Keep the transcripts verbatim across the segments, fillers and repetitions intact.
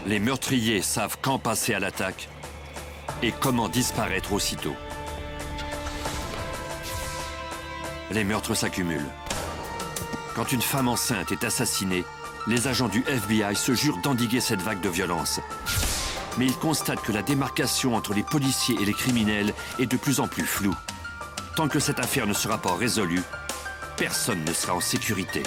Les meurtriers savent quand passer à l'attaque et comment disparaître aussitôt. Les meurtres s'accumulent. Quand une femme enceinte est assassinée, les agents du F B I se jurent d'endiguer cette vague de violence. Mais ils constatent que la démarcation entre les policiers et les criminels est de plus en plus floue. Tant que cette affaire ne sera pas résolue, personne ne sera en sécurité.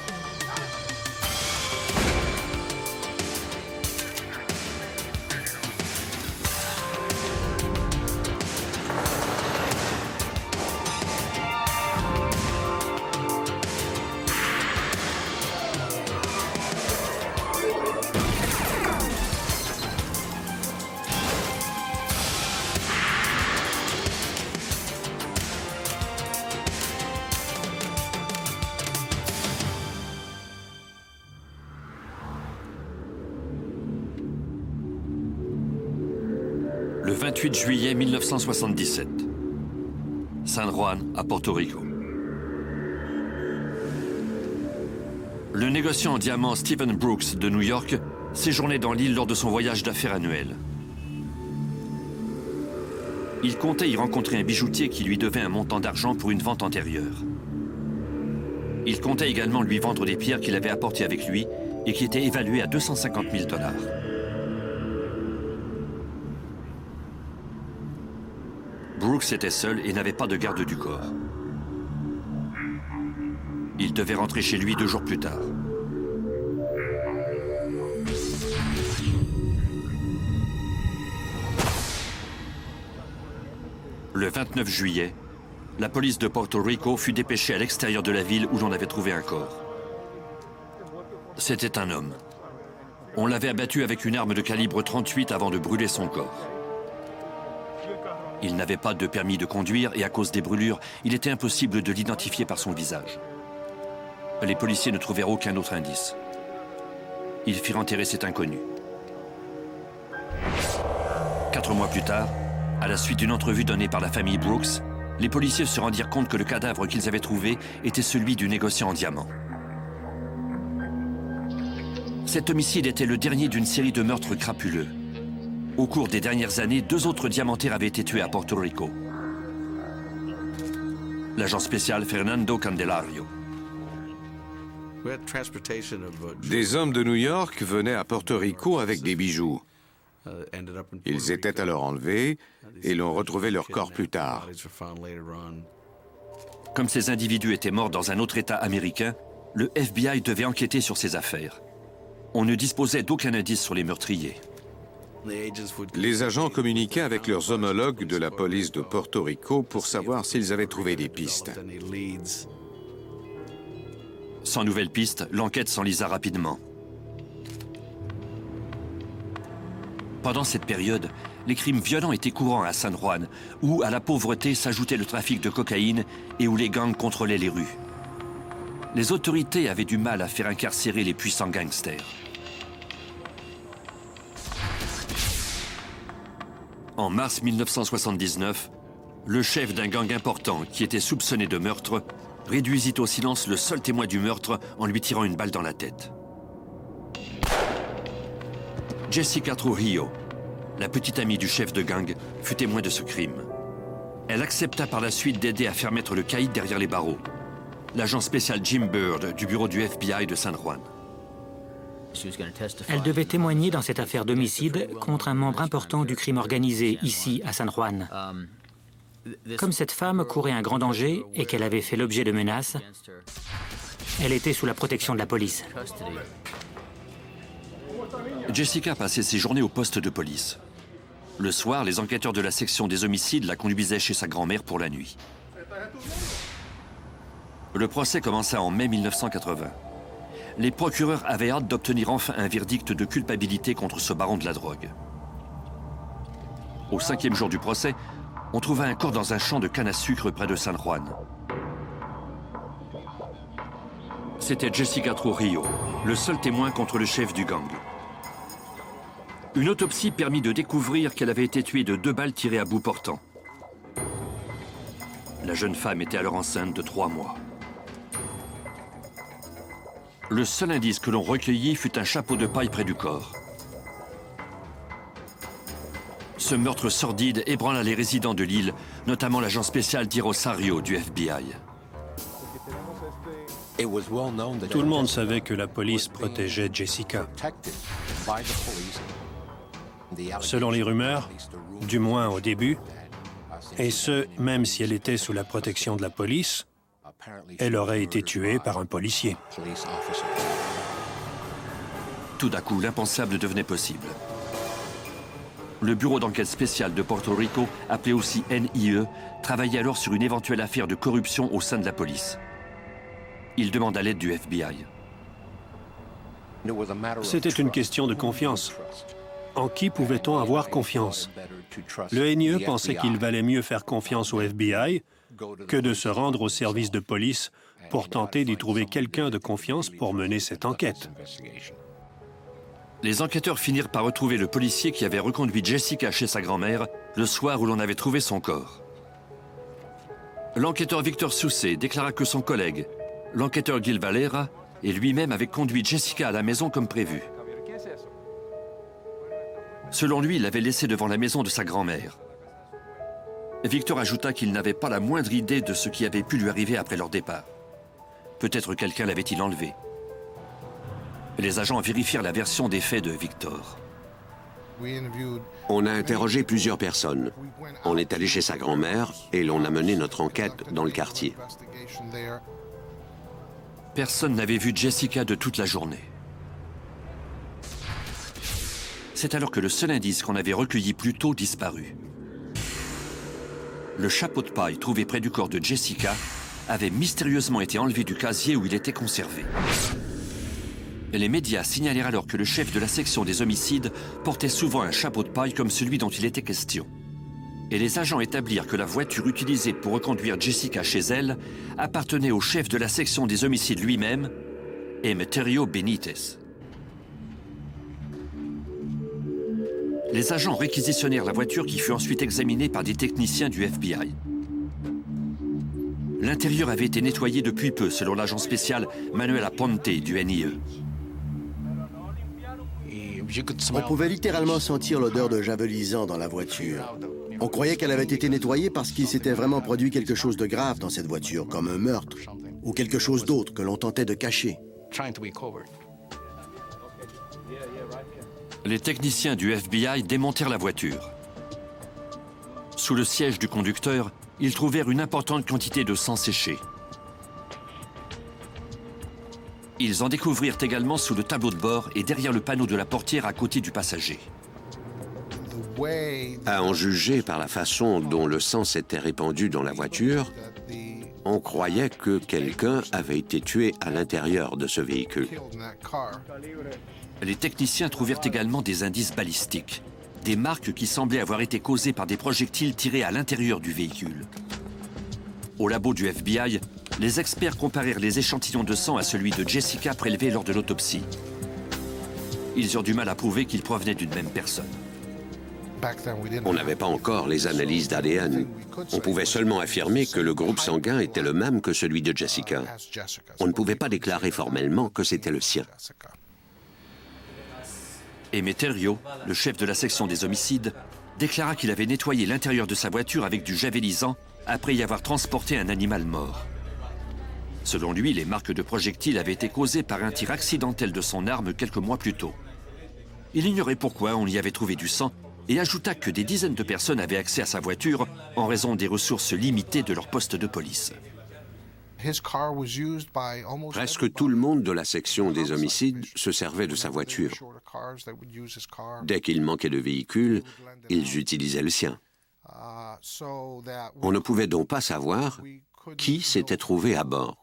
Le vingt-huit juillet mille neuf cent soixante-dix-sept, San Juan, à Porto Rico. Le négociant en diamants Stephen Brooks de New York séjournait dans l'île lors de son voyage d'affaires annuel. Il comptait y rencontrer un bijoutier qui lui devait un montant d'argent pour une vente antérieure. Il comptait également lui vendre des pierres qu'il avait apportées avec lui et qui étaient évaluées à deux cent cinquante mille dollars. Brooks était seul et n'avait pas de garde du corps. Il devait rentrer chez lui deux jours plus tard. Le vingt-neuf juillet, la police de Porto Rico fut dépêchée à l'extérieur de la ville où l'on avait trouvé un corps. C'était un homme. On l'avait abattu avec une arme de calibre trente-huit avant de brûler son corps. Il n'avait pas de permis de conduire et à cause des brûlures, il était impossible de l'identifier par son visage. Les policiers ne trouvèrent aucun autre indice. Ils firent enterrer cet inconnu. Quatre mois plus tard, à la suite d'une entrevue donnée par la famille Brooks, les policiers se rendirent compte que le cadavre qu'ils avaient trouvé était celui du négociant en diamants. Cet homicide était le dernier d'une série de meurtres crapuleux. Au cours des dernières années, deux autres diamantaires avaient été tués à Porto Rico. L'agent spécial Fernando Candelario. Des hommes de New York venaient à Porto Rico avec des bijoux. Ils étaient alors enlevés et l'on retrouvait leur corps plus tard. Comme ces individus étaient morts dans un autre État américain, le F B I devait enquêter sur ces affaires. On ne disposait d'aucun indice sur les meurtriers. Les agents communiquaient avec leurs homologues de la police de Porto Rico pour savoir s'ils avaient trouvé des pistes. Sans nouvelles pistes, l'enquête s'enlisa rapidement. Pendant cette période, les crimes violents étaient courants à San Juan, où à la pauvreté s'ajoutait le trafic de cocaïne et où les gangs contrôlaient les rues. Les autorités avaient du mal à faire incarcérer les puissants gangsters. En mars mille neuf cent soixante-dix-neuf, le chef d'un gang important qui était soupçonné de meurtre réduisit au silence le seul témoin du meurtre en lui tirant une balle dans la tête. Jessica Trujillo, la petite amie du chef de gang, fut témoin de ce crime. Elle accepta par la suite d'aider à faire mettre le caïd derrière les barreaux. L'agent spécial Jim Bird du bureau du F B I de San Juan. Elle devait témoigner dans cette affaire d'homicide contre un membre important du crime organisé ici à San Juan. Comme cette femme courait un grand danger et qu'elle avait fait l'objet de menaces, elle était sous la protection de la police. Jessica passait ses journées au poste de police. Le soir, les enquêteurs de la section des homicides la conduisaient chez sa grand-mère pour la nuit. Le procès commença en mai mille neuf cent quatre-vingts. Les procureurs avaient hâte d'obtenir enfin un verdict de culpabilité contre ce baron de la drogue. Au cinquième jour du procès, on trouva un corps dans un champ de canne à sucre près de San Juan. C'était Jessica Trujillo, le seul témoin contre le chef du gang. Une autopsie permit de découvrir qu'elle avait été tuée de deux balles tirées à bout portant. La jeune femme était alors enceinte de trois mois. Le seul indice que l'on recueillit fut un chapeau de paille près du corps. Ce meurtre sordide ébranla les résidents de l'île, notamment l'agent spécial Di Rosario du F B I. Tout le monde savait que la police protégeait Jessica. Selon les rumeurs, du moins au début, et ce, même si elle était sous la protection de la police, elle aurait été tuée par un policier. Tout d'un coup, l'impensable devenait possible. Le bureau d'enquête spéciale de Porto Rico, appelé aussi N I E, travaillait alors sur une éventuelle affaire de corruption au sein de la police. Il demanda l'aide du F B I. C'était une question de confiance. En qui pouvait-on avoir confiance? Le N I E pensait qu'il valait mieux faire confiance au F B I que de se rendre au service de police pour tenter d'y trouver quelqu'un de confiance pour mener cette enquête. Les enquêteurs finirent par retrouver le policier qui avait reconduit Jessica chez sa grand-mère le soir où l'on avait trouvé son corps. L'enquêteur Victor Soucé déclara que son collègue, l'enquêteur Gil Valera, et lui-même avaient conduit Jessica à la maison comme prévu. Selon lui, il l'avait laissée devant la maison de sa grand-mère. Victor ajouta qu'il n'avait pas la moindre idée de ce qui avait pu lui arriver après leur départ. Peut-être quelqu'un l'avait-il enlevée. Les agents vérifièrent la version des faits de Victor. On a interrogé plusieurs personnes. On est allé chez sa grand-mère et l'on a mené notre enquête dans le quartier. Personne n'avait vu Jessica de toute la journée. C'est alors que le seul indice qu'on avait recueilli plus tôt disparut. Le chapeau de paille trouvé près du corps de Jessica avait mystérieusement été enlevé du casier où il était conservé. Les médias signalèrent alors que le chef de la section des homicides portait souvent un chapeau de paille comme celui dont il était question. Et les agents établirent que la voiture utilisée pour reconduire Jessica chez elle appartenait au chef de la section des homicides lui-même, Emeterio Benitez. Les agents réquisitionnèrent la voiture qui fut ensuite examinée par des techniciens du F B I. L'intérieur avait été nettoyé depuis peu, selon l'agent spécial Manuel Aponte du N I E. On pouvait littéralement sentir l'odeur de javelisant dans la voiture. On croyait qu'elle avait été nettoyée parce qu'il s'était vraiment produit quelque chose de grave dans cette voiture, comme un meurtre, ou quelque chose d'autre que l'on tentait de cacher. Les techniciens du F B I démontèrent la voiture. Sous le siège du conducteur, ils trouvèrent une importante quantité de sang séché. Ils en découvrirent également sous le tableau de bord et derrière le panneau de la portière à côté du passager. À en juger par la façon dont le sang s'était répandu dans la voiture, on croyait que quelqu'un avait été tué à l'intérieur de ce véhicule. Les techniciens trouvèrent également des indices balistiques, des marques qui semblaient avoir été causées par des projectiles tirés à l'intérieur du véhicule. Au labo du F B I, les experts comparèrent les échantillons de sang à celui de Jessica prélevé lors de l'autopsie. Ils eurent du mal à prouver qu'ils provenaient d'une même personne. On n'avait pas encore les analyses d'A D N. On pouvait seulement affirmer que le groupe sanguin était le même que celui de Jessica. On ne pouvait pas déclarer formellement que c'était le sien. Emeterio, le chef de la section des homicides, déclara qu'il avait nettoyé l'intérieur de sa voiture avec du javelisant après y avoir transporté un animal mort. Selon lui, les marques de projectiles avaient été causées par un tir accidentel de son arme quelques mois plus tôt. Il ignorait pourquoi on y avait trouvé du sang et ajouta que des dizaines de personnes avaient accès à sa voiture en raison des ressources limitées de leur poste de police. Presque tout le monde de la section des homicides se servait de sa voiture. Dès qu'il manquait de véhicule, ils utilisaient le sien. On ne pouvait donc pas savoir qui s'était trouvé à bord.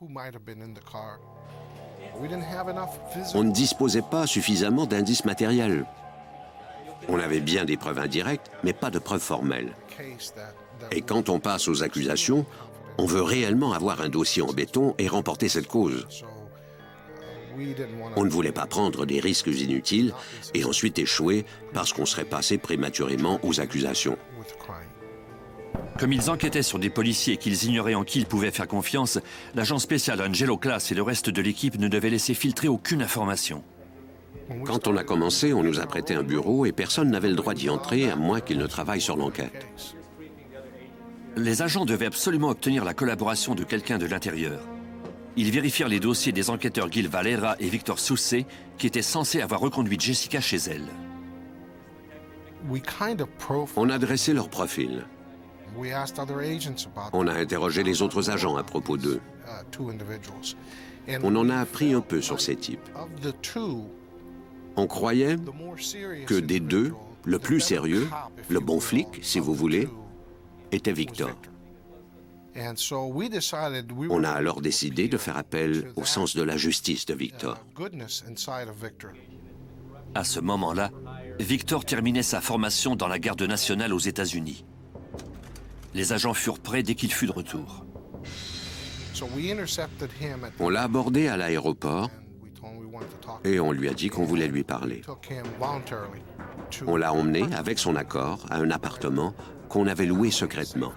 On ne disposait pas suffisamment d'indices matériels. On avait bien des preuves indirectes, mais pas de preuves formelles. Et quand on passe aux accusations, on veut réellement avoir un dossier en béton et remporter cette cause. On ne voulait pas prendre des risques inutiles et ensuite échouer parce qu'on serait passé prématurément aux accusations. Comme ils enquêtaient sur des policiers qu'ils ignoraient en qui ils pouvaient faire confiance, l'agent spécial Angelo Class et le reste de l'équipe ne devaient laisser filtrer aucune information. Quand on a commencé, on nous a prêté un bureau et personne n'avait le droit d'y entrer à moins qu'il ne travaille sur l'enquête. Les agents devaient absolument obtenir la collaboration de quelqu'un de l'intérieur. Ils vérifièrent les dossiers des enquêteurs Gil Valera et Victor Soucé, qui étaient censés avoir reconduit Jessica chez elle. On a dressé leur profil. On a interrogé les autres agents à propos d'eux. On en a appris un peu sur ces types. On croyait que des deux, le plus sérieux, le bon flic, si vous voulez, était Victor. On a alors décidé de faire appel au sens de la justice de Victor. À ce moment-là, Victor terminait sa formation dans la garde nationale aux États-Unis. Les agents furent prêts dès qu'il fut de retour. On l'a abordé à l'aéroport et on lui a dit qu'on voulait lui parler. On l'a emmené, avec son accord, à un appartement qu'on avait loué secrètement.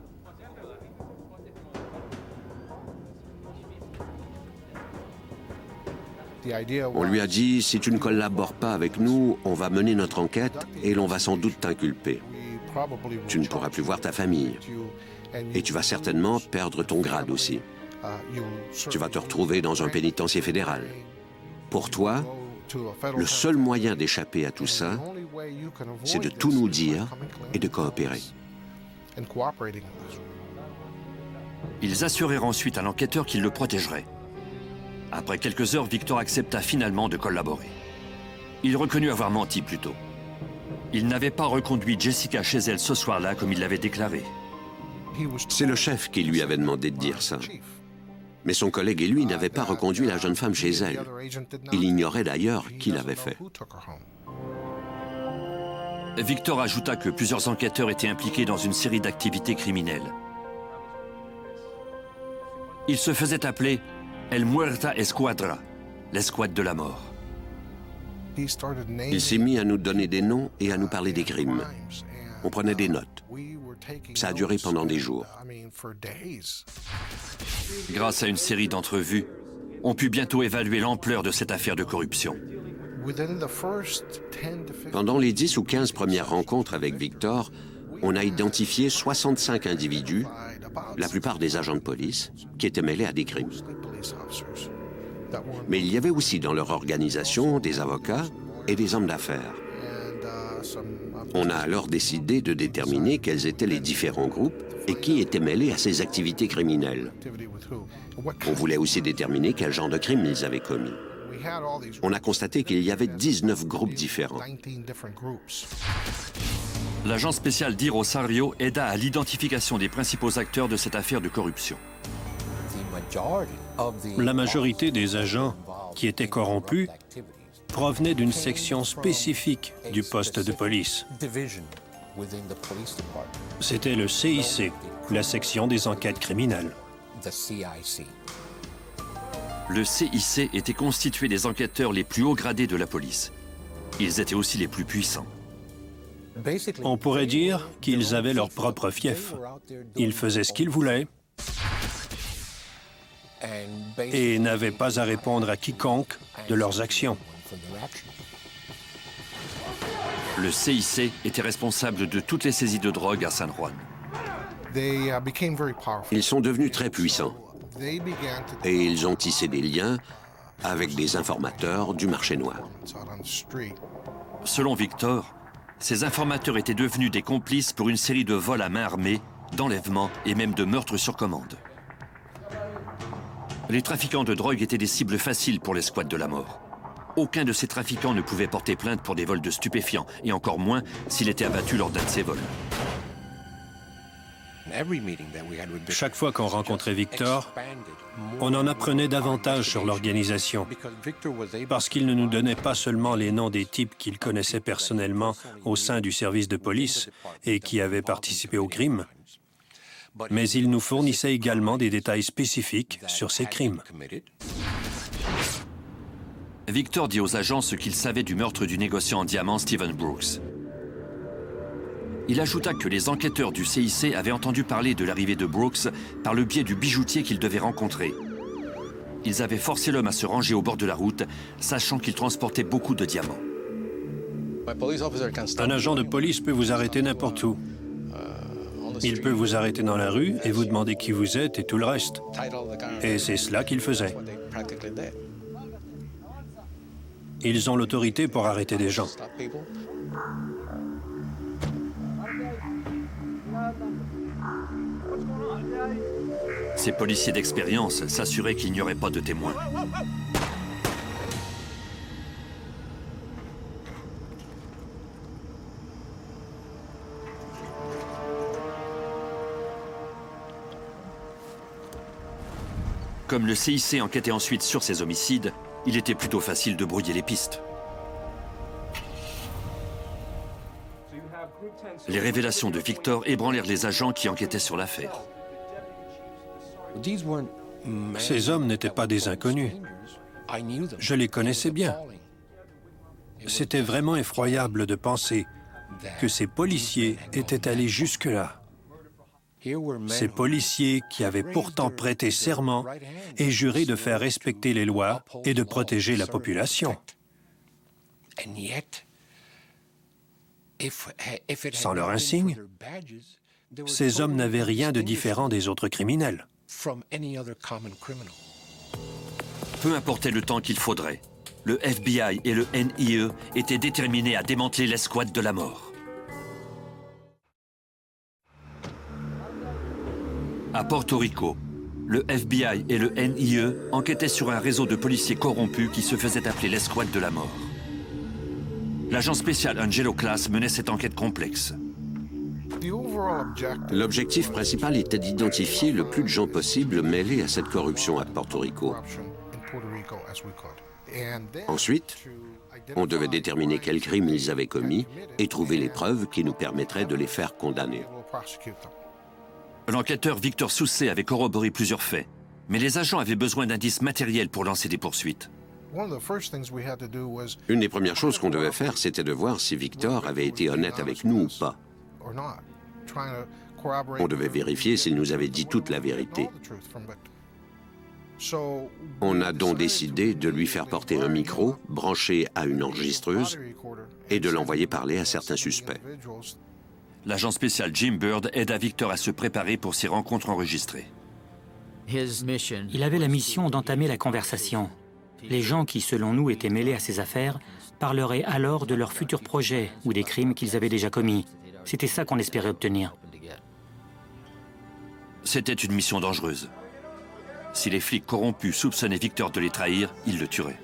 On lui a dit, si tu ne collabores pas avec nous, on va mener notre enquête et l'on va sans doute t'inculper. Tu ne pourras plus voir ta famille. Et tu vas certainement perdre ton grade aussi. Tu vas te retrouver dans un pénitencier fédéral. Pour toi, le seul moyen d'échapper à tout ça, c'est de tout nous dire et de coopérer. Ils assurèrent ensuite à l'enquêteur qu'il le protégerait. Après quelques heures, Victor accepta finalement de collaborer. Il reconnut avoir menti plus tôt. Il n'avait pas reconduit Jessica chez elle ce soir-là comme il l'avait déclaré. C'est le chef qui lui avait demandé de dire ça. Mais son collègue et lui n'avaient pas reconduit la jeune femme chez elle. Il ignorait d'ailleurs qui l'avait fait. Victor ajouta que plusieurs enquêteurs étaient impliqués dans une série d'activités criminelles. Il se faisait appeler El Muerta Escuadra, l'escouade de la mort. Il s'est mis à nous donner des noms et à nous parler des crimes. On prenait des notes. Ça a duré pendant des jours. Grâce à une série d'entrevues, on put bientôt évaluer l'ampleur de cette affaire de corruption. Pendant les dix ou quinze premières rencontres avec Victor, on a identifié soixante-cinq individus, la plupart des agents de police, qui étaient mêlés à des crimes. Mais il y avait aussi dans leur organisation des avocats et des hommes d'affaires. On a alors décidé de déterminer quels étaient les différents groupes et qui étaient mêlés à ces activités criminelles. On voulait aussi déterminer quel genre de crimes ils avaient commis. On a constaté qu'il y avait dix-neuf groupes différents. L'agent spécial Di Rosario aida à l'identification des principaux acteurs de cette affaire de corruption. La majorité des agents qui étaient corrompus provenaient d'une section spécifique du poste de police. C'était le C I C, la section des enquêtes criminelles. Le C I C était constitué des enquêteurs les plus hauts gradés de la police. Ils étaient aussi les plus puissants. On pourrait dire qu'ils avaient leur propre fief. Ils faisaient ce qu'ils voulaient et n'avaient pas à répondre à quiconque de leurs actions. Le C I C était responsable de toutes les saisies de drogue à San Juan. Ils sont devenus très puissants et ils ont tissé des liens avec des informateurs du marché noir. Selon Victor, ces informateurs étaient devenus des complices pour une série de vols à main armée, d'enlèvements et même de meurtres sur commande. Les trafiquants de drogue étaient des cibles faciles pour l'escouade de la mort. Aucun de ces trafiquants ne pouvait porter plainte pour des vols de stupéfiants, et encore moins s'il était abattu lors d'un de ces vols. Chaque fois qu'on rencontrait Victor, on en apprenait davantage sur l'organisation, parce qu'il ne nous donnait pas seulement les noms des types qu'il connaissait personnellement au sein du service de police et qui avaient participé au crime, mais il nous fournissait également des détails spécifiques sur ces crimes. Victor dit aux agents ce qu'il savait du meurtre du négociant en diamants Stephen Brooks. Il ajouta que les enquêteurs du C I C avaient entendu parler de l'arrivée de Brooks par le biais du bijoutier qu'ils devaient rencontrer. Ils avaient forcé l'homme à se ranger au bord de la route, sachant qu'il transportait beaucoup de diamants. Un agent de police peut vous arrêter n'importe où. Il peut vous arrêter dans la rue et vous demander qui vous êtes et tout le reste. Et c'est cela qu'ils faisaient. Ils ont l'autorité pour arrêter des gens. Ces policiers d'expérience s'assuraient qu'il n'y aurait pas de témoins. Comme le C I C enquêtait ensuite sur ces homicides, il était plutôt facile de brouiller les pistes. Les révélations de Victor ébranlèrent les agents qui enquêtaient sur l'affaire. Ces hommes n'étaient pas des inconnus. Je les connaissais bien. C'était vraiment effroyable de penser que ces policiers étaient allés jusque-là. Ces policiers qui avaient pourtant prêté serment et juré de faire respecter les lois et de protéger la population. Sans leur insigne, ces hommes n'avaient rien de différent des autres criminels. Peu importait le temps qu'il faudrait, le F B I et le N I E étaient déterminés à démanteler l'escouade de la mort. À Porto Rico, le F B I et le N I E enquêtaient sur un réseau de policiers corrompus qui se faisait appeler l'escouade de la mort. L'agent spécial Angelo Class menait cette enquête complexe. L'objectif principal était d'identifier le plus de gens possible mêlés à cette corruption à Porto Rico. Ensuite, on devait déterminer quels crimes ils avaient commis et trouver les preuves qui nous permettraient de les faire condamner. L'enquêteur Victor Soucet avait corroboré plusieurs faits, mais les agents avaient besoin d'indices matériels pour lancer des poursuites. Une des premières choses qu'on devait faire, c'était de voir si Victor avait été honnête avec nous ou pas. On devait vérifier s'il nous avait dit toute la vérité. On a donc décidé de lui faire porter un micro branché à une enregistreuse et de l'envoyer parler à certains suspects. L'agent spécial Jim Bird aida Victor à se préparer pour ces rencontres enregistrées. Il avait la mission d'entamer la conversation. Les gens qui, selon nous, étaient mêlés à ces affaires parleraient alors de leurs futurs projets ou des crimes qu'ils avaient déjà commis. C'était ça qu'on espérait obtenir. C'était une mission dangereuse. Si les flics corrompus soupçonnaient Victor de les trahir, ils le tueraient.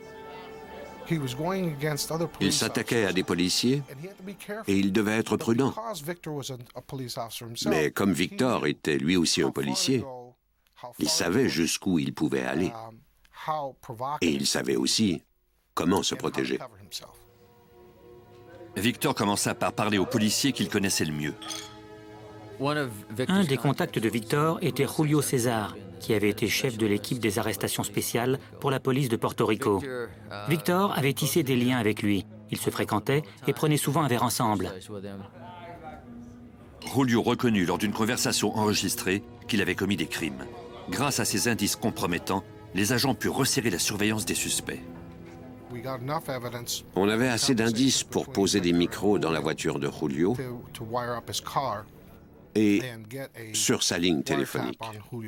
Il s'attaquait à des policiers et il devait être prudent. Mais comme Victor était lui aussi un policier, il savait jusqu'où il pouvait aller. Et il savait aussi comment se protéger. Victor commença par parler aux policiers qu'il connaissait le mieux. Un des contacts de Victor était Julio César, qui avait été chef de l'équipe des arrestations spéciales pour la police de Porto Rico. Victor avait tissé des liens avec lui. Ils se fréquentaient et prenaient souvent un verre ensemble. Julio reconnut lors d'une conversation enregistrée qu'il avait commis des crimes. Grâce à ces indices compromettants, les agents purent resserrer la surveillance des suspects. On avait assez d'indices pour poser des micros dans la voiture de Julio et sur sa ligne téléphonique.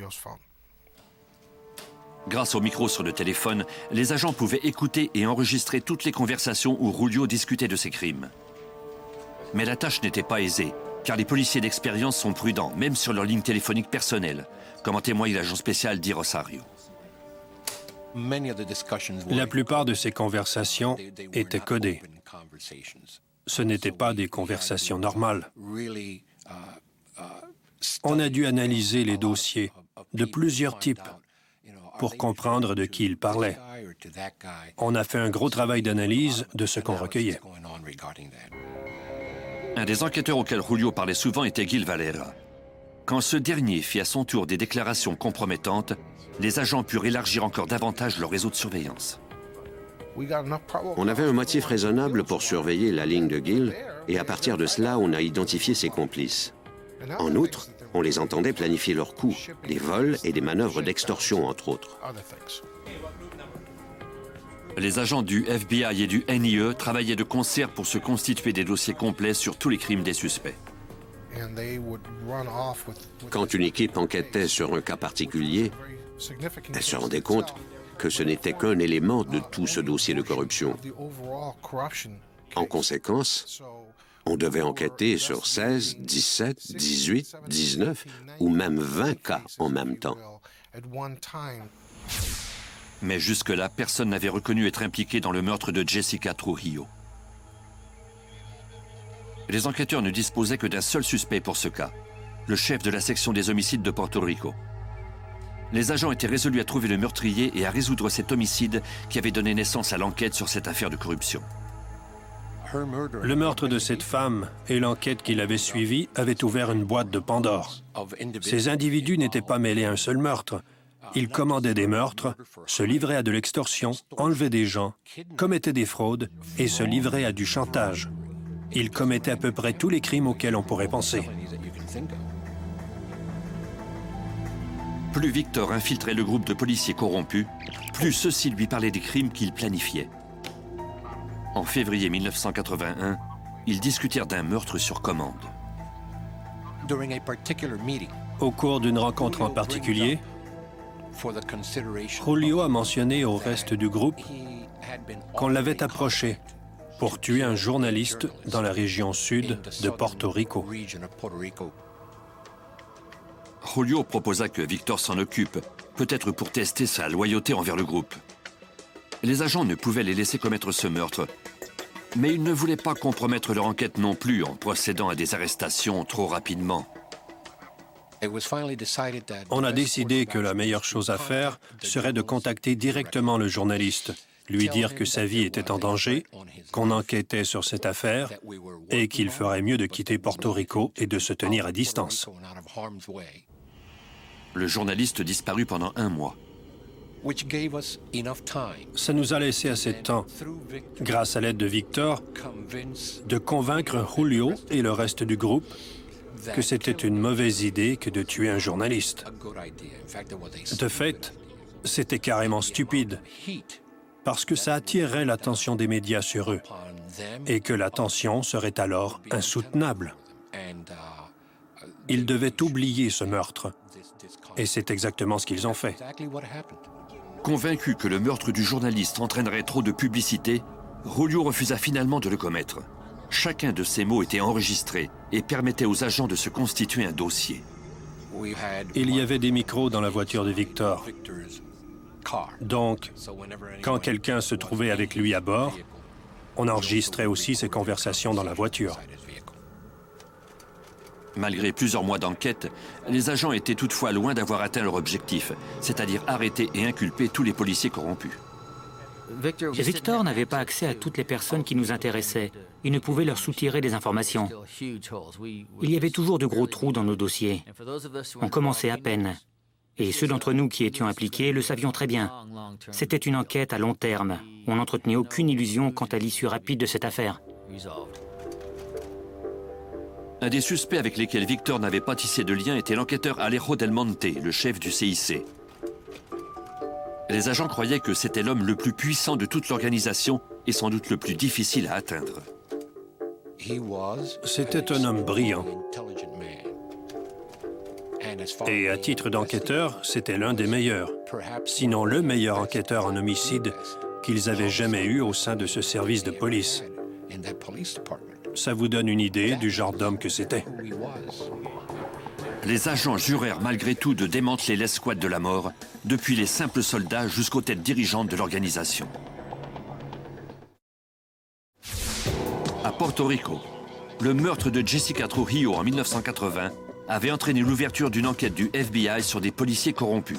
Grâce aux micros sur le téléphone, les agents pouvaient écouter et enregistrer toutes les conversations où Julio discutait de ses crimes. Mais la tâche n'était pas aisée, car les policiers d'expérience sont prudents, même sur leur ligne téléphonique personnelle, comme en témoigne l'agent spécial Di Rosario. La plupart de ces conversations étaient codées. Ce n'étaient pas des conversations normales. On a dû analyser les dossiers de plusieurs types pour comprendre de qui ils parlaient. On a fait un gros travail d'analyse de ce qu'on recueillait. Un des enquêteurs auxquels Julio parlait souvent était Gil Valera. Quand ce dernier fit à son tour des déclarations compromettantes, les agents purent élargir encore davantage leur réseau de surveillance. On avait un motif raisonnable pour surveiller la ligne de Gil, et à partir de cela, on a identifié ses complices. En outre, on les entendait planifier leurs coups, des vols et des manœuvres d'extorsion, entre autres. Les agents du F B I et du N I E travaillaient de concert pour se constituer des dossiers complets sur tous les crimes des suspects. Quand une équipe enquêtait sur un cas particulier, elle se rendait compte que ce n'était qu'un élément de tout ce dossier de corruption. En conséquence, on devait enquêter sur seize, dix-sept, dix-huit, dix-neuf ou même vingt cas en même temps. Mais jusque-là, personne n'avait reconnu être impliqué dans le meurtre de Jessica Trujillo. Les enquêteurs ne disposaient que d'un seul suspect pour ce cas, le chef de la section des homicides de Porto Rico. Les agents étaient résolus à trouver le meurtrier et à résoudre cet homicide qui avait donné naissance à l'enquête sur cette affaire de corruption. Le meurtre de cette femme et l'enquête qui l'avait suivie avaient ouvert une boîte de Pandore. Ces individus n'étaient pas mêlés à un seul meurtre. Ils commandaient des meurtres, se livraient à de l'extorsion, enlevaient des gens, commettaient des fraudes et se livraient à du chantage. Ils commettaient à peu près tous les crimes auxquels on pourrait penser. Plus Victor infiltrait le groupe de policiers corrompus, plus ceux-ci lui parlaient des crimes qu'il planifiait. En février mille neuf cent quatre-vingt-un, ils discutèrent d'un meurtre sur commande. Au cours d'une rencontre en particulier, Julio a mentionné au reste du groupe qu'on l'avait approché pour tuer un journaliste dans la région sud de Porto Rico. Julio proposa que Victor s'en occupe, peut-être pour tester sa loyauté envers le groupe. Les agents ne pouvaient les laisser commettre ce meurtre, mais ils ne voulaient pas compromettre leur enquête non plus en procédant à des arrestations trop rapidement. On a décidé que la meilleure chose à faire serait de contacter directement le journaliste, lui dire que sa vie était en danger, qu'on enquêtait sur cette affaire et qu'il ferait mieux de quitter Porto Rico et de se tenir à distance. Le journaliste disparut pendant un mois. Ça nous a laissé assez de temps, grâce à l'aide de Victor, de convaincre Julio et le reste du groupe que c'était une mauvaise idée que de tuer un journaliste. De fait, c'était carrément stupide, parce que ça attirerait l'attention des médias sur eux, et que l'attention serait alors insoutenable. Ils devaient oublier ce meurtre, et c'est exactement ce qu'ils ont fait. Convaincu que le meurtre du journaliste entraînerait trop de publicité, Julio refusa finalement de le commettre. Chacun de ces mots était enregistré et permettait aux agents de se constituer un dossier. Il y avait des micros dans la voiture de Victor. Donc, quand quelqu'un se trouvait avec lui à bord, on enregistrait aussi ses conversations dans la voiture. Malgré plusieurs mois d'enquête, les agents étaient toutefois loin d'avoir atteint leur objectif, c'est-à-dire arrêter et inculper tous les policiers corrompus. Victor n'avait pas accès à toutes les personnes qui nous intéressaient. Il ne pouvait leur soutirer des informations. Il y avait toujours de gros trous dans nos dossiers. On commençait à peine. Et ceux d'entre nous qui étions impliqués le savions très bien. C'était une enquête à long terme. On n'entretenait aucune illusion quant à l'issue rapide de cette affaire. Un des suspects avec lesquels Victor n'avait pas tissé de lien était l'enquêteur Alejo Del Monte, le chef du C I C. Les agents croyaient que c'était l'homme le plus puissant de toute l'organisation et sans doute le plus difficile à atteindre. C'était un homme brillant. Et à titre d'enquêteur, c'était l'un des meilleurs, sinon le meilleur enquêteur en homicide qu'ils avaient jamais eu au sein de ce service de police. Ça vous donne une idée du genre d'homme que c'était. Les agents jurèrent malgré tout de démanteler l'escouade de la mort, depuis les simples soldats jusqu'aux têtes dirigeantes de l'organisation. À Porto Rico, le meurtre de Jessica Trujillo en mille neuf cent quatre-vingts avait entraîné l'ouverture d'une enquête du F B I sur des policiers corrompus.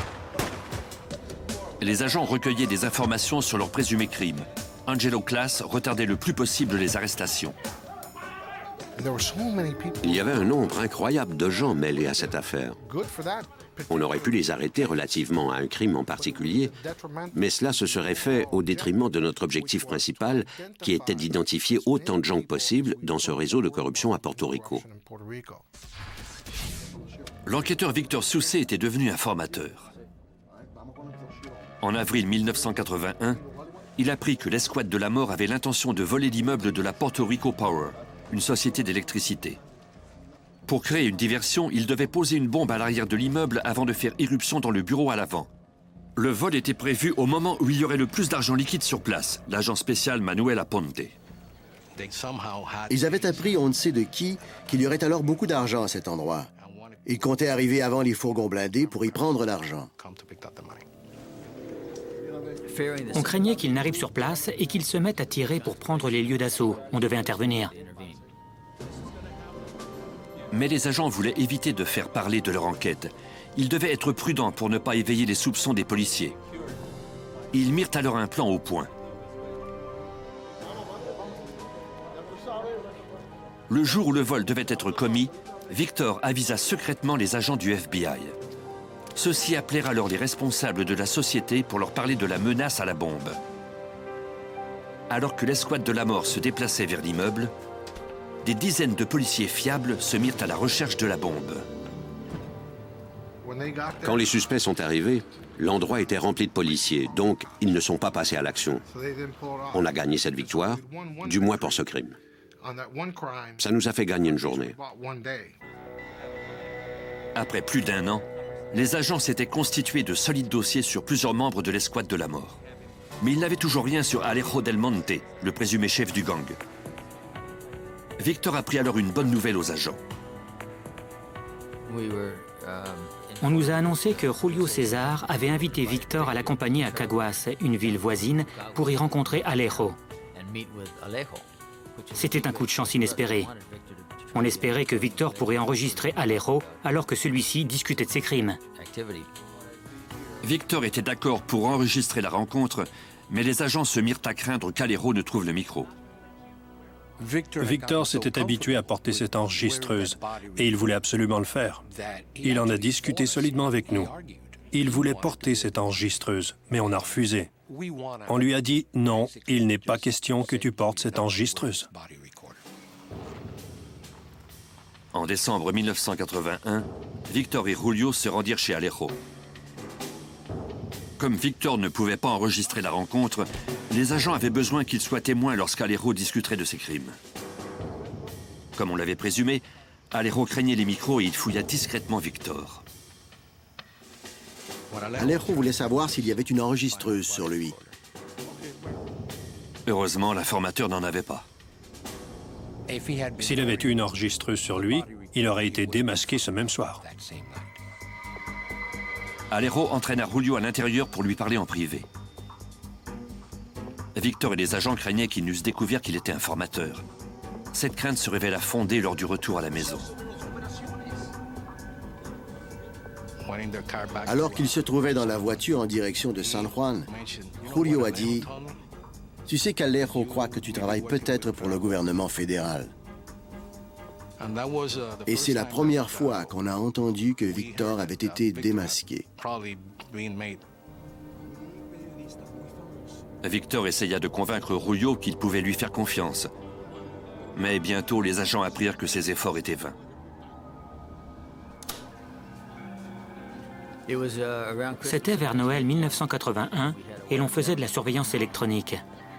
Les agents recueillaient des informations sur leurs présumés crimes. Angelo Class retardait le plus possible les arrestations. Il y avait un nombre incroyable de gens mêlés à cette affaire. On aurait pu les arrêter relativement à un crime en particulier, mais cela se serait fait au détriment de notre objectif principal, qui était d'identifier autant de gens que possible dans ce réseau de corruption à Porto Rico. L'enquêteur Victor Soucé était devenu un formateur. En avril mille neuf cent quatre-vingt-un, il apprit que l'escouade de la mort avait l'intention de voler l'immeuble de la Porto Rico Power, une société d'électricité. Pour créer une diversion, il devait poser une bombe à l'arrière de l'immeuble avant de faire irruption dans le bureau à l'avant. Le vol était prévu au moment où il y aurait le plus d'argent liquide sur place, l'agent spécial Manuel Aponte. Ils avaient appris, on ne sait de qui, qu'il y aurait alors beaucoup d'argent à cet endroit. Ils comptaient arriver avant les fourgons blindés pour y prendre l'argent. On craignait qu'ils n'arrivent sur place et qu'ils se mettent à tirer pour prendre les lieux d'assaut. On devait intervenir. Mais les agents voulaient éviter de faire parler de leur enquête. Ils devaient être prudents pour ne pas éveiller les soupçons des policiers. Ils mirent alors un plan au point. Le jour où le vol devait être commis, Victor avisa secrètement les agents du F B I. Ceux-ci appelèrent alors les responsables de la société pour leur parler de la menace à la bombe. Alors que l'escouade de la mort se déplaçait vers l'immeuble, des dizaines de policiers fiables se mirent à la recherche de la bombe. Quand les suspects sont arrivés, l'endroit était rempli de policiers, donc ils ne sont pas passés à l'action. On a gagné cette victoire, du moins pour ce crime. Ça nous a fait gagner une journée. Après plus d'un an, les agents s'étaient constitués de solides dossiers sur plusieurs membres de l'escouade de la mort. Mais ils n'avaient toujours rien sur Alejo Del Monte, le présumé chef du gang. Victor apprit alors une bonne nouvelle aux agents. On nous a annoncé que Julio César avait invité Victor à l'accompagner à Caguas, une ville voisine, pour y rencontrer Alejo. C'était un coup de chance inespéré. On espérait que Victor pourrait enregistrer Alejo alors que celui-ci discutait de ses crimes. Victor était d'accord pour enregistrer la rencontre, mais les agents se mirent à craindre qu'Alejo ne trouve le micro. Victor s'était habitué à porter cette enregistreuse et il voulait absolument le faire. Il en a discuté solidement avec nous. Il voulait porter cette enregistreuse, mais on a refusé. On lui a dit « Non, il n'est pas question que tu portes cette enregistreuse ». En décembre mille neuf cent quatre-vingt-un, Victor et Julio se rendirent chez Alejo. Comme Victor ne pouvait pas enregistrer la rencontre, les agents avaient besoin qu'il soit témoin lorsqu'Alejo discuterait de ses crimes. Comme on l'avait présumé, Alejo craignait les micros et il fouilla discrètement Victor. Alejo voulait savoir s'il y avait une enregistreuse sur lui. Heureusement, l'informateur n'en avait pas. S'il avait eu une enregistreuse sur lui, il aurait été démasqué ce même soir. Alejo entraîna Julio à l'intérieur pour lui parler en privé. Victor et les agents craignaient qu'ils n'eussent découvert qu'il était un formateur. Cette crainte se révéla fondée lors du retour à la maison. Alors qu'il se trouvait dans la voiture en direction de San Juan, Julio a dit « Tu sais qu'Alejo croit que tu travailles peut-être pour le gouvernement fédéral. » Et c'est la première fois qu'on a entendu que Victor avait été démasqué. Victor essaya de convaincre Julio qu'il pouvait lui faire confiance. Mais bientôt, les agents apprirent que ses efforts étaient vains. C'était vers Noël mille neuf cent quatre-vingt-un et l'on faisait de la surveillance électronique.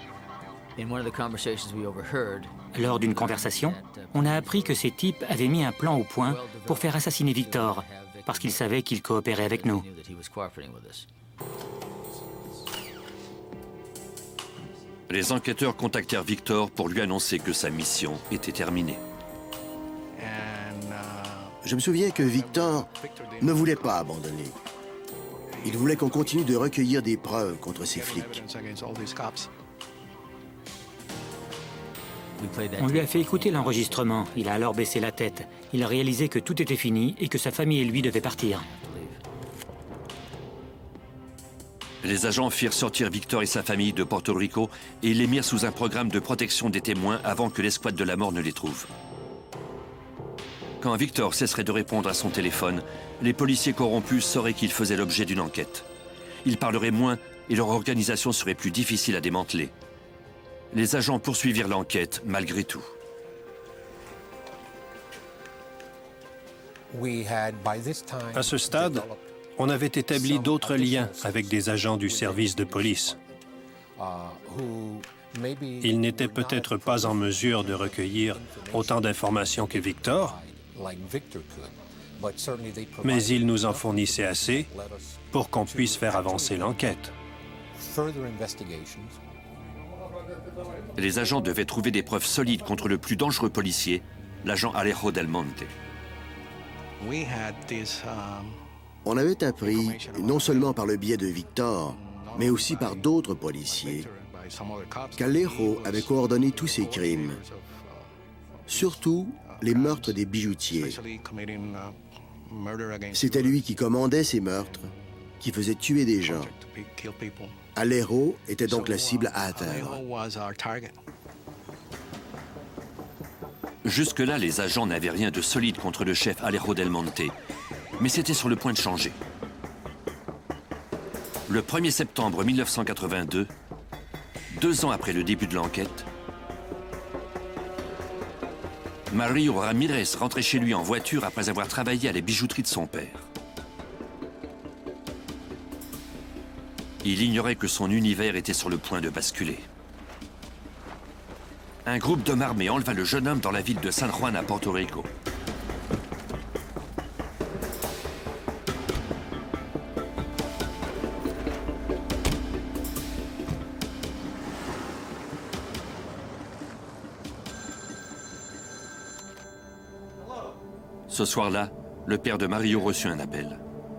Lors d'une conversation, on a appris que ces types avaient mis un plan au point pour faire assassiner Victor, parce qu'ils savaient qu'il coopérait avec nous. Les enquêteurs contactèrent Victor pour lui annoncer que sa mission était terminée. Je me souviens que Victor ne voulait pas abandonner. Il voulait qu'on continue de recueillir des preuves contre ces flics. On lui a fait écouter l'enregistrement. Il a alors baissé la tête. Il a réalisé que tout était fini et que sa famille et lui devaient partir. Les agents firent sortir Victor et sa famille de Porto Rico et les mirent sous un programme de protection des témoins avant que l'escouade de la mort ne les trouve. Quand Victor cesserait de répondre à son téléphone, les policiers corrompus sauraient qu'il faisait l'objet d'une enquête. Ils parleraient moins et leur organisation serait plus difficile à démanteler. Les agents poursuivirent l'enquête malgré tout. À ce stade, on avait établi d'autres liens avec des agents du service de police. Ils n'étaient peut-être pas en mesure de recueillir autant d'informations que Victor, mais ils nous en fournissaient assez pour qu'on puisse faire avancer l'enquête. Les agents devaient trouver des preuves solides contre le plus dangereux policier, l'agent Alejo Del Monte. On avait appris, non seulement par le biais de Victor, mais aussi par d'autres policiers, qu'Alejo avait coordonné tous ces crimes, surtout les meurtres des bijoutiers. C'était lui qui commandait ces meurtres, qui faisait tuer des gens. Alejo était donc la cible à atteindre. Jusque-là, les agents n'avaient rien de solide contre le chef Alejo Del Monte, mais c'était sur le point de changer. Le premier septembre mille neuf cent quatre-vingt-deux, deux ans après le début de l'enquête, Mario Ramirez rentrait chez lui en voiture après avoir travaillé à la bijouterie de son père. Il ignorait que son univers était sur le point de basculer. Un groupe d'hommes armés enleva le jeune homme dans la ville de San Juan à Porto Rico. Ce soir-là, le père de Mario reçut un appel.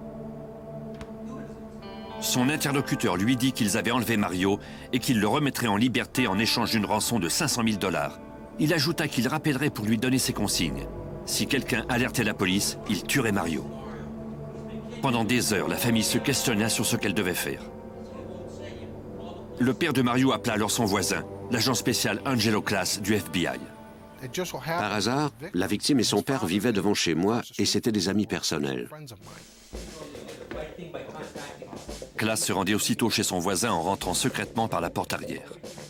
Son interlocuteur lui dit qu'ils avaient enlevé Mario et qu'il le remettrait en liberté en échange d'une rançon de cinq cent mille dollars. Il ajouta qu'il rappellerait pour lui donner ses consignes. Si quelqu'un alertait la police, il tuerait Mario. Pendant des heures, la famille se questionna sur ce qu'elle devait faire. Le père de Mario appela alors son voisin, l'agent spécial Angelo Class du F B I. Par hasard, la victime et son père vivaient devant chez moi et c'étaient des amis personnels. Class se rendit aussitôt chez son voisin en rentrant secrètement par la porte arrière.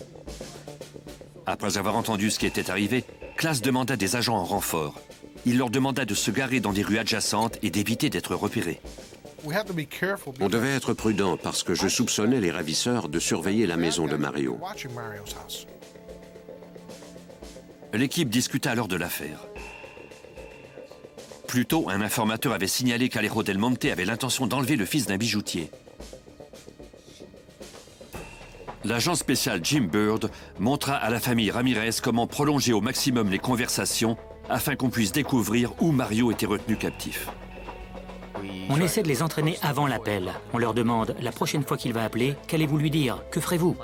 Après avoir entendu ce qui était arrivé, Class demanda des agents en renfort. Il leur demanda de se garer dans des rues adjacentes et d'éviter d'être repérés. On devait être prudent parce que je soupçonnais les ravisseurs de surveiller la maison de Mario. L'équipe discuta alors de l'affaire. Plus tôt, un informateur avait signalé qu'Alejo Del Monte avait l'intention d'enlever le fils d'un bijoutier. L'agent spécial Jim Bird montra à la famille Ramirez comment prolonger au maximum les conversations afin qu'on puisse découvrir où Mario était retenu captif. On essaie de les entraîner avant l'appel. On leur demande, la prochaine fois qu'il va appeler, qu'allez-vous lui dire? Que ferez-vous?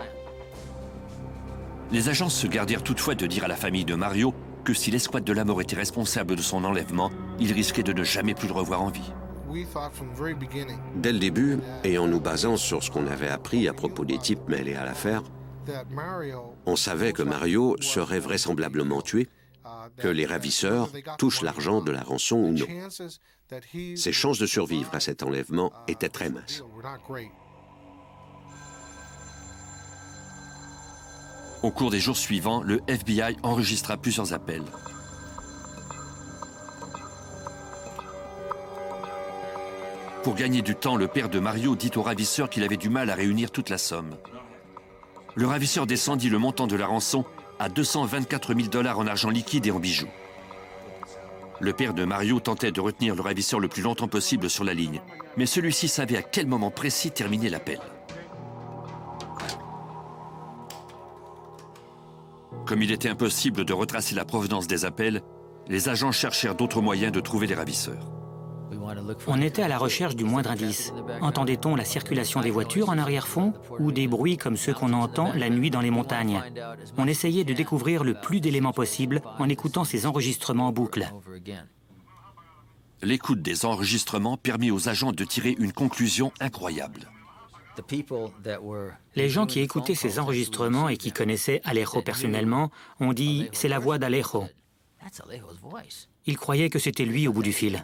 Les agents se gardèrent toutefois de dire à la famille de Mario que si l'escouade de la mort était responsable de son enlèvement, ils risquaient de ne jamais plus le revoir en vie. Dès le début, et en nous basant sur ce qu'on avait appris à propos des types mêlés à l'affaire, on savait que Mario serait vraisemblablement tué, que les ravisseurs touchent l'argent de la rançon ou non. Ses chances de survivre à cet enlèvement étaient très minces. Au cours des jours suivants, le F B I enregistra plusieurs appels. Pour gagner du temps, le père de Mario dit au ravisseur qu'il avait du mal à réunir toute la somme. Le ravisseur descendit le montant de la rançon à deux cent vingt-quatre mille dollars en argent liquide et en bijoux. Le père de Mario tentait de retenir le ravisseur le plus longtemps possible sur la ligne, mais celui-ci savait à quel moment précis terminer l'appel. Comme il était impossible de retracer la provenance des appels, les agents cherchèrent d'autres moyens de trouver les ravisseurs. On était à la recherche du moindre indice. Entendait-on la circulation des voitures en arrière-fond ou des bruits comme ceux qu'on entend la nuit dans les montagnes? On essayait de découvrir le plus d'éléments possible en écoutant ces enregistrements en boucle. L'écoute des enregistrements permit aux agents de tirer une conclusion incroyable. Les gens qui écoutaient ces enregistrements et qui connaissaient Alejo personnellement ont dit « c'est la voix d'Alejo ». Il croyait que c'était lui au bout du fil.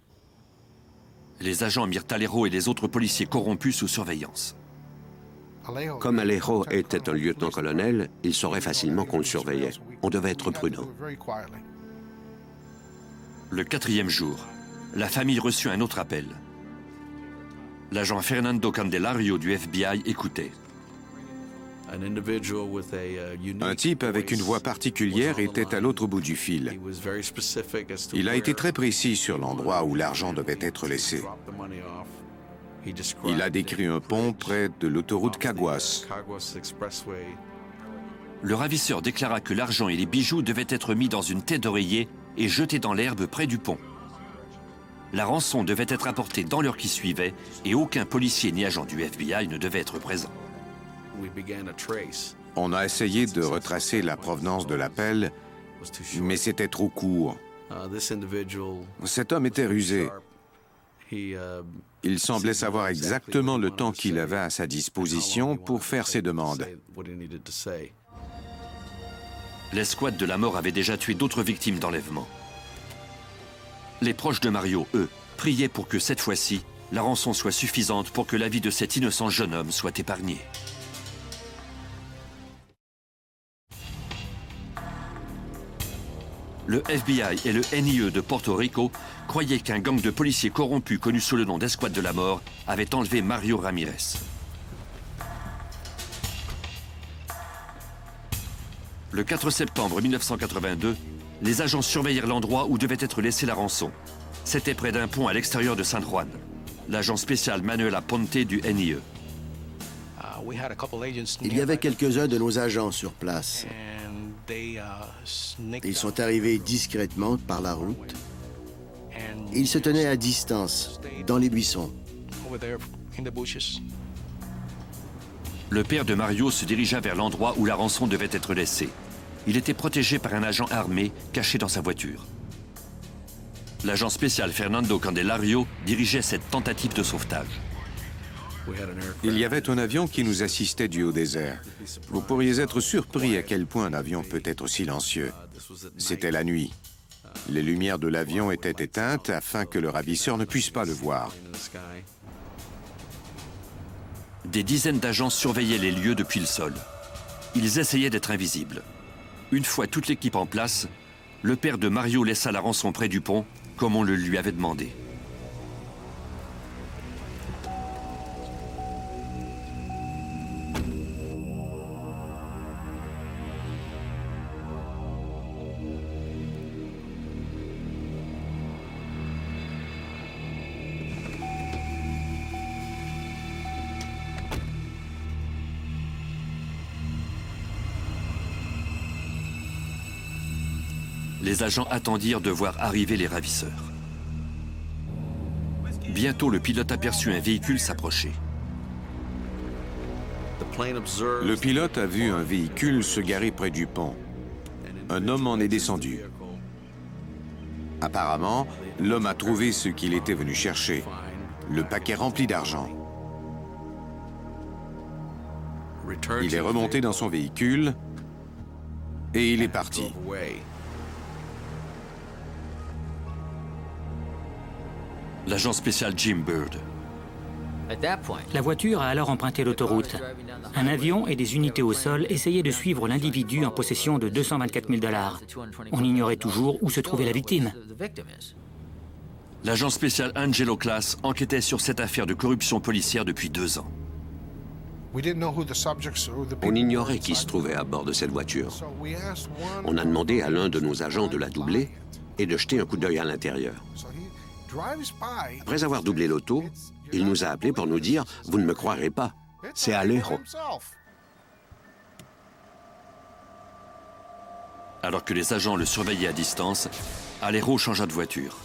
Les agents mirent Alejo et les autres policiers corrompus sous surveillance. Comme Alejo était un lieutenant-colonel, il saurait facilement qu'on le surveillait. On devait être prudent. Le quatrième jour, la famille reçut un autre appel. L'agent Fernando Candelario du F B I écoutait. Un type avec une voix particulière était à l'autre bout du fil. Il a été très précis sur l'endroit où l'argent devait être laissé. Il a décrit un pont près de l'autoroute Caguas. Le ravisseur déclara que l'argent et les bijoux devaient être mis dans une tête d'oreiller et jetés dans l'herbe près du pont. La rançon devait être apportée dans l'heure qui suivait et aucun policier ni agent du F B I ne devait être présent. On a essayé de retracer la provenance de l'appel, mais c'était trop court. Cet homme était rusé. Il semblait savoir exactement le temps qu'il avait à sa disposition pour faire ses demandes. L'escouade de la mort avait déjà tué d'autres victimes d'enlèvement. Les proches de Mario, eux, priaient pour que cette fois-ci, la rançon soit suffisante pour que la vie de cet innocent jeune homme soit épargnée. Le F B I et le N I E de Porto Rico croyaient qu'un gang de policiers corrompus connu sous le nom d'Escouade de la Mort avait enlevé Mario Ramirez. Le quatre septembre mille neuf cent quatre-vingt-deux, les agents surveillèrent l'endroit où devait être laissée la rançon. C'était près d'un pont à l'extérieur de San Juan. L'agent spécial Manuel Aponte du N I E. Il y avait quelques-uns de nos agents sur place. Ils sont arrivés discrètement par la route. Ils se tenaient à distance, dans les buissons. Le père de Mario se dirigea vers l'endroit où la rançon devait être laissée. Il était protégé par un agent armé caché dans sa voiture. L'agent spécial Fernando Candelario dirigeait cette tentative de sauvetage. Il y avait un avion qui nous assistait du haut désert. Vous pourriez être surpris à quel point un avion peut être silencieux. C'était la nuit. Les lumières de l'avion étaient éteintes afin que le ravisseur ne puisse pas le voir. Des dizaines d'agents surveillaient les lieux depuis le sol. Ils essayaient d'être invisibles. Une fois toute l'équipe en place, le père de Mario laissa la rançon près du pont, comme on le lui avait demandé. Les agents attendirent de voir arriver les ravisseurs. Bientôt, le pilote aperçut un véhicule s'approcher. Le pilote a vu un véhicule se garer près du pont. Un homme en est descendu. Apparemment, l'homme a trouvé ce qu'il était venu chercher, le paquet rempli d'argent. Il est remonté dans son véhicule et il est parti. L'agent spécial Jim Bird. La voiture a alors emprunté l'autoroute. Un avion et des unités au sol essayaient de suivre l'individu en possession de deux cent vingt-quatre mille dollars. On ignorait toujours où se trouvait la victime. L'agent spécial Angelo Class enquêtait sur cette affaire de corruption policière depuis deux ans. On ignorait qui se trouvait à bord de cette voiture. On a demandé à l'un de nos agents de la doubler et de jeter un coup d'œil à l'intérieur. Après avoir doublé l'auto, il nous a appelés pour nous dire « Vous ne me croirez pas, c'est Alejo ». Alors que les agents le surveillaient à distance, Alejo changea de voiture.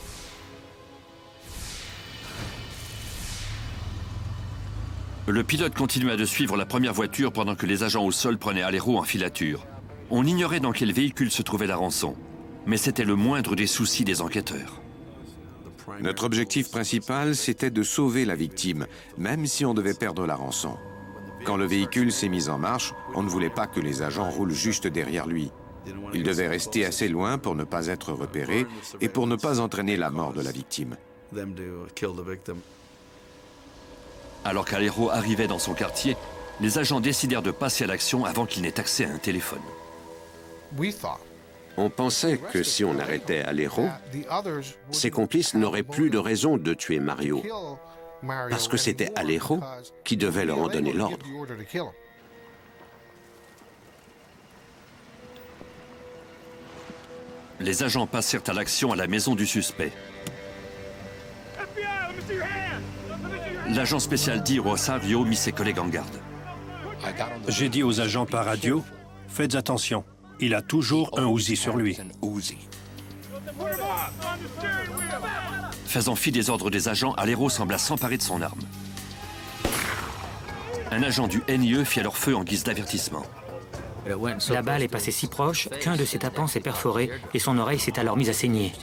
Le pilote continua de suivre la première voiture pendant que les agents au sol prenaient Alejo en filature. On ignorait dans quel véhicule se trouvait la rançon, mais c'était le moindre des soucis des enquêteurs. Notre objectif principal, c'était de sauver la victime, même si on devait perdre la rançon. Quand le véhicule s'est mis en marche, on ne voulait pas que les agents roulent juste derrière lui. Ils devaient rester assez loin pour ne pas être repérés et pour ne pas entraîner la mort de la victime. Alors qu'Alero arrivait dans son quartier, les agents décidèrent de passer à l'action avant qu'il n'ait accès à un téléphone. On pensait que si on arrêtait Alero, ses complices n'auraient plus de raison de tuer Mario, parce que c'était Alero qui devait leur en donner l'ordre. Les agents passèrent à l'action à la maison du suspect. L'agent spécial dit Rosario mit ses collègues en garde. J'ai dit aux agents par radio, faites attention, il a toujours un Uzi sur lui. Faisant fi des ordres des agents, Alero sembla s'emparer de son arme. Un agent du N I E fit alors feu en guise d'avertissement. La balle est passée si proche qu'un de ses tapants s'est perforé et son oreille s'est alors mise à saigner.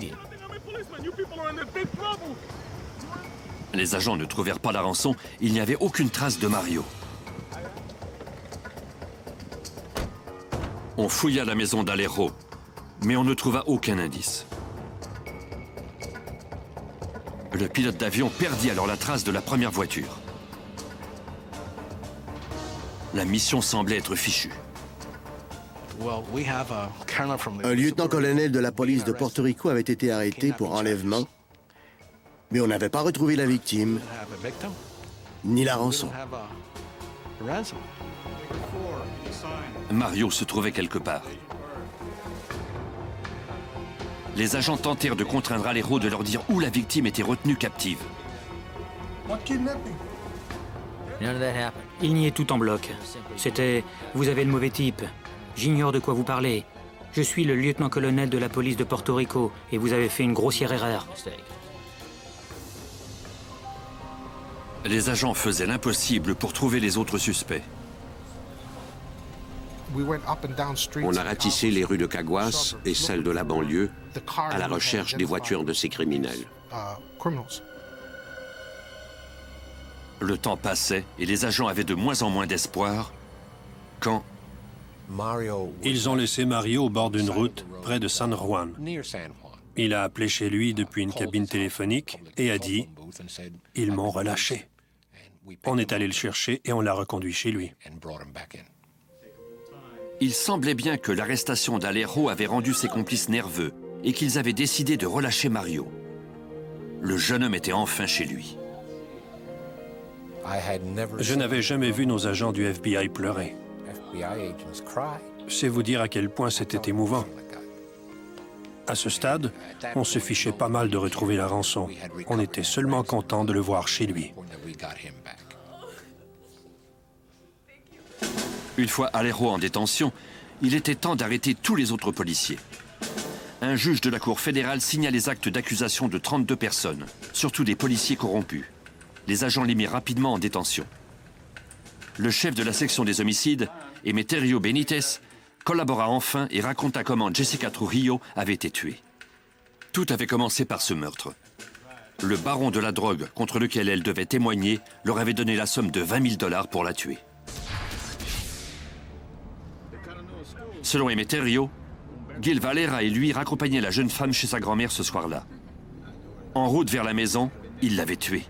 Les agents ne trouvèrent pas la rançon, il n'y avait aucune trace de Mario. On fouilla la maison d'Alero, mais on ne trouva aucun indice. Le pilote d'avion perdit alors la trace de la première voiture. La mission semblait être fichue. Un lieutenant-colonel de la police de Porto Rico avait été arrêté pour enlèvement, mais on n'avait pas retrouvé la victime, ni la rançon. Mario se trouvait quelque part. Les agents tentèrent de contraindre Alero de leur dire où la victime était retenue captive. Il niait tout en bloc. C'était « Vous avez le mauvais type. J'ignore de quoi vous parlez. Je suis le lieutenant-colonel de la police de Porto Rico et vous avez fait une grossière erreur. » Les agents faisaient l'impossible pour trouver les autres suspects. On a ratissé les rues de Caguas et celles de la banlieue à la recherche des voitures de ces criminels. Le temps passait et les agents avaient de moins en moins d'espoir quand... Ils ont laissé Mario au bord d'une route près de San Juan. Il a appelé chez lui depuis une cabine téléphonique et a dit « Ils m'ont relâché ». On est allé le chercher et on l'a reconduit chez lui. Il semblait bien que l'arrestation d'Alero avait rendu ses complices nerveux et qu'ils avaient décidé de relâcher Mario. Le jeune homme était enfin chez lui. Je n'avais jamais vu nos agents du F B I pleurer. C'est vous dire à quel point c'était émouvant. À ce stade, on se fichait pas mal de retrouver la rançon. On était seulement content de le voir chez lui. Une fois Alero en détention, il était temps d'arrêter tous les autres policiers. Un juge de la Cour fédérale signa les actes d'accusation de trente-deux personnes, surtout des policiers corrompus. Les agents les mirent rapidement en détention. Le chef de la section des homicides, Emeterio Benitez, collabora enfin et raconta comment Jessica Trujillo avait été tuée. Tout avait commencé par ce meurtre. Le baron de la drogue contre lequel elle devait témoigner leur avait donné la somme de vingt mille dollars pour la tuer. Selon Emeterio, Gil Valera et lui raccompagnaient la jeune femme chez sa grand-mère ce soir-là. En route vers la maison, il l'avait tuée.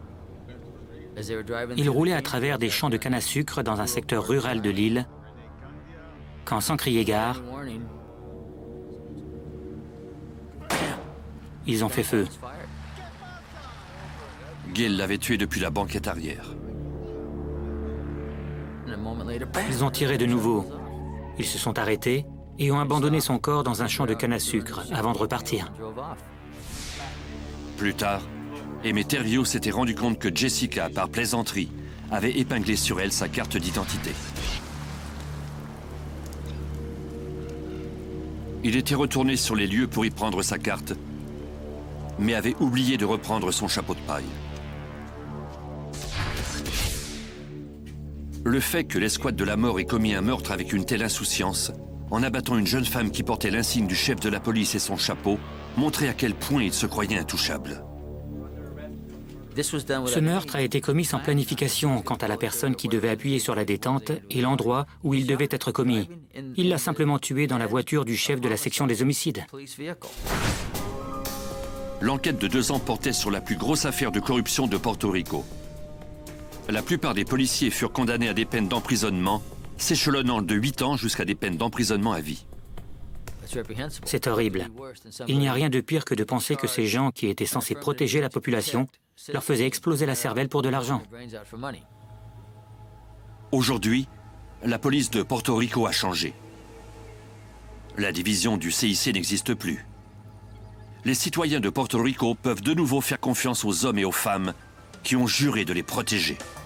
Ils roulaient à travers des champs de canne à sucre dans un secteur rural de l'île, quand, sans crier gare, ils ont fait feu. Gil l'avait tué depuis la banquette arrière. Ils ont tiré de nouveau. Ils se sont arrêtés et ont abandonné son corps dans un champ de canne à sucre avant de repartir. Plus tard, Emeterio s'était rendu compte que Jessica, par plaisanterie, avait épinglé sur elle sa carte d'identité. Il était retourné sur les lieux pour y prendre sa carte, mais avait oublié de reprendre son chapeau de paille. Le fait que l'escouade de la mort ait commis un meurtre avec une telle insouciance, en abattant une jeune femme qui portait l'insigne du chef de la police et son chapeau, montrait à quel point il se croyait intouchable. Ce meurtre a été commis sans planification quant à la personne qui devait appuyer sur la détente et l'endroit où il devait être commis. Il l'a simplement tué dans la voiture du chef de la section des homicides. L'enquête de deux ans portait sur la plus grosse affaire de corruption de Porto Rico. La plupart des policiers furent condamnés à des peines d'emprisonnement, s'échelonnant de huit ans jusqu'à des peines d'emprisonnement à vie. C'est horrible. Il n'y a rien de pire que de penser que ces gens qui étaient censés protéger la population leur faisaient exploser la cervelle pour de l'argent. Aujourd'hui, la police de Porto Rico a changé. La division du C I C n'existe plus. Les citoyens de Porto Rico peuvent de nouveau faire confiance aux hommes et aux femmes qui ont juré de les protéger.